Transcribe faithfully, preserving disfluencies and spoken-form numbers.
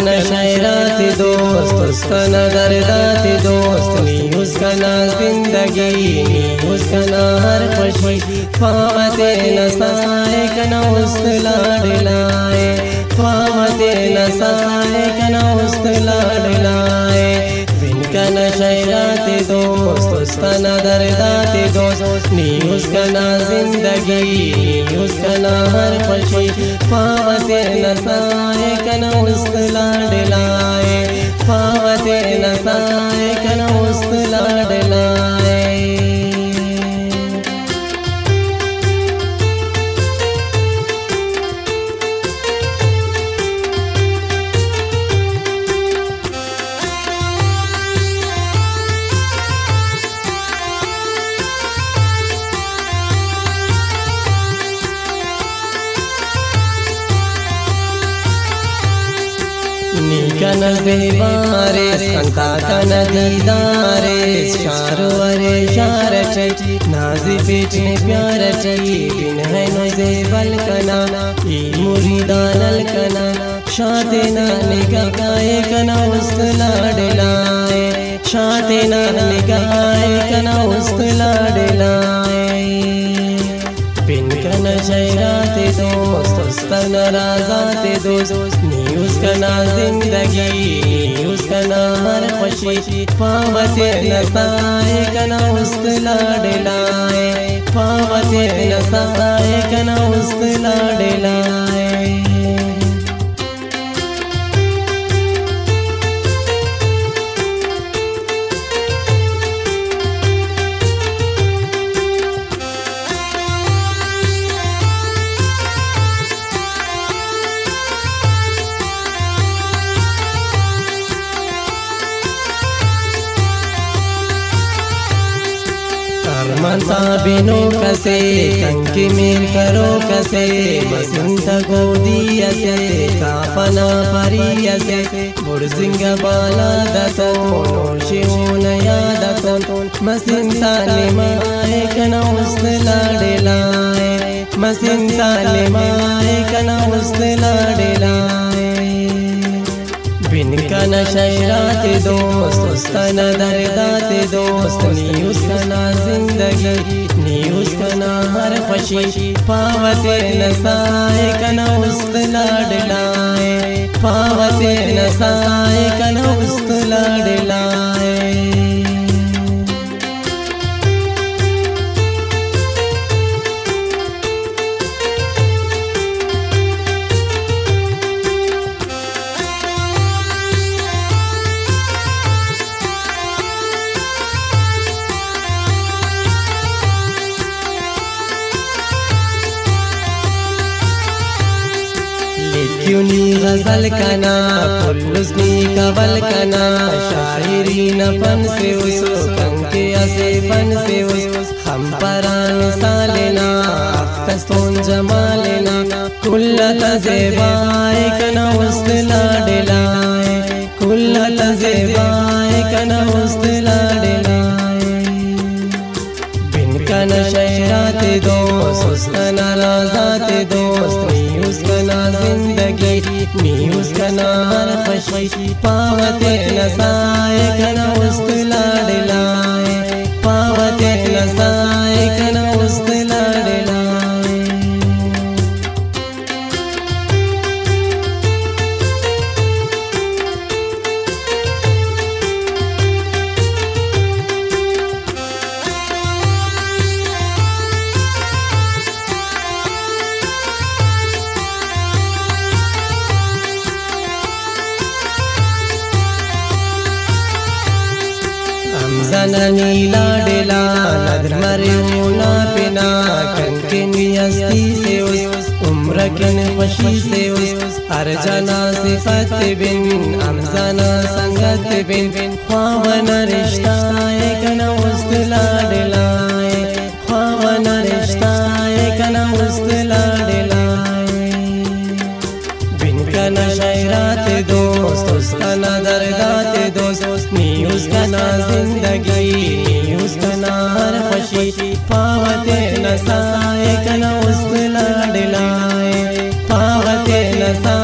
कना शहरात दोस्त उसकना दर्दात दोस्त नी उसकना जिंदगी नी उसकना हर खुशी ख्वामते नसाए कना उस्त लाड लाए ख्वामते नसाए कना उस्त लाड लाए बिन कना शहरात दोस्त उसकना दर्दात दोस्त नी उसकना जिंदगी नी उसकना हर खुशी ख्वामते नसाए कना उस्त लाड लाए ख्वामते नसाए कना उस्त लाड लाए। निकन देवारे संता कन दीदारे शारो अरे शार ची नाजी पेट में प्यार ची बिन है नजे बल कना ई मुरीदानल कना शाते ना निगाए कना उस्त लाड लाए शाते ना निगाए कना उस्त लाड लाए बिन कन शहरात दोस्त उस्कन राजात दोस्त नी उसकना जिंदगी नी उसकना हर खुशी ख्वामते नसाए कना उस्त लाड लाए ख्वामते नसाए कना उस्त लाड लाए। मता बिनो कसे कंकी मेर करो कसे बसंत गोदिया से कापना परिया से बुर्जिंग बाला दतो नोशियोन यादतो मसिंता निमाए कना उस्त लाड लाए मसिंता निमाए कना उस्त लाड लाए बिन कना शहरात दोस्त उसकना दर्दात दोस्त नी उसकना जिंदगी नी उसकना हर खुशी ख्वामते नसाए कना उस्त लाड लाए ख्वामते नसाए कना उस्त लाड लाए। क्यूनी गजल कना पुल्लुस्नी कवल कना शायरी न फन से उस कंके असे फन से उस हम परान सालेना अफ्तस्तोन जमालेना कुल्लत ज़ेबाए कना उस्त लाड लाए कुल्लत ज़ेबाए कना उस्त लाड लाए बिन कना शहरात दोस्त उसकना राजात दोस्त नी उसकना जिंदगी नी उसकना हर खुशी ख्वामते नसाए कना उस्त लाड लाए ख्वामते नसाए कना उस्त लाड लाए। जननी लाडला नदर मरियोना पिना कंकनी हस्ती से उस उम्र किन खुशी से उस अर्जना सिफत बिन अमजना संगत बिन ख्वामन रिश्ता कना उस्त लाड लाए ख्वामन रिश्ता कना उस्त लाड लाए बिन कना शहरात दोस्त उसकना दर्दात दोस्त नी उसकना जिंदगी नी उसकना हर खुशी ख्वामते नसाए कना उस्त लाड लाए ख्वामते नसाए